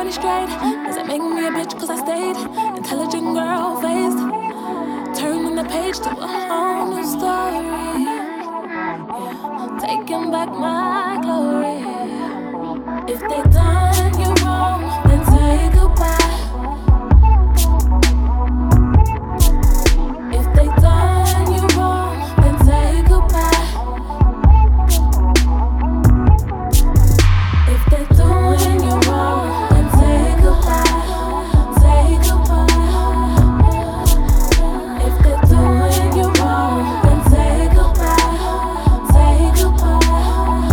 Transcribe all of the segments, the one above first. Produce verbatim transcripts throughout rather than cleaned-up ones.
money straight. Does it make me a bitch cause I stayed? Intelligent girl faced, turning the page to a whole new story. Yeah, taking back my glory. If they done you wrong, then say goodbye. If they done you wrong, then say goodbye. If they doing you wrong, then say goodbye. Say goodbye. If they doing you wrong, then say goodbye. Say goodbye.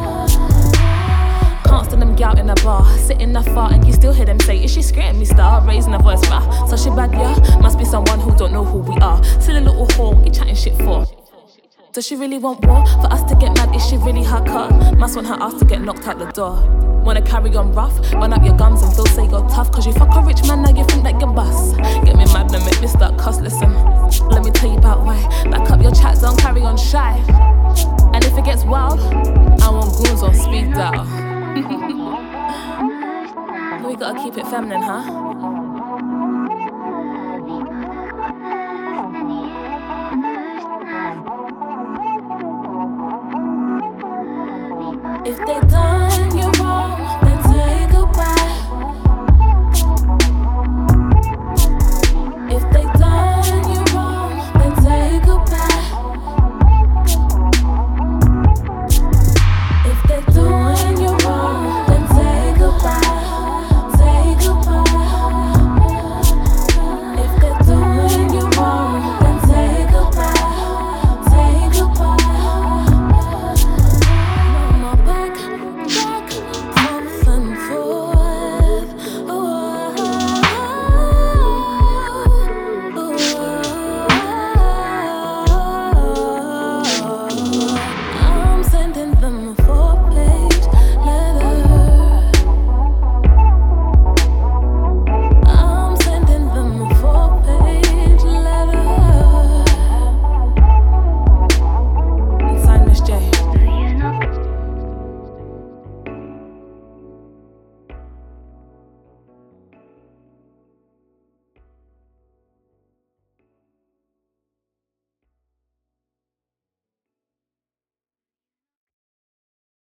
Can't stand them out in the bar, sitting that far, and you still hear them say, is she scaring me? Star raising a voice, rah. So she bad, yeah. Must be someone who don't know who we are. Silly little whore, what you chatting shit for? Does she really want war? For us to get mad, is she really her cut? Must want her ass to get knocked out the door. Wanna carry on rough, run up your gums and feel say you're tough. Cause you fuck a rich man, now you think that you're bust. Get me mad and make me start cuss, listen. Let me tell you about why. Back up your chat, don't carry on shy. And if it gets wild, I want goons on speed dial. We gotta keep it feminine, huh?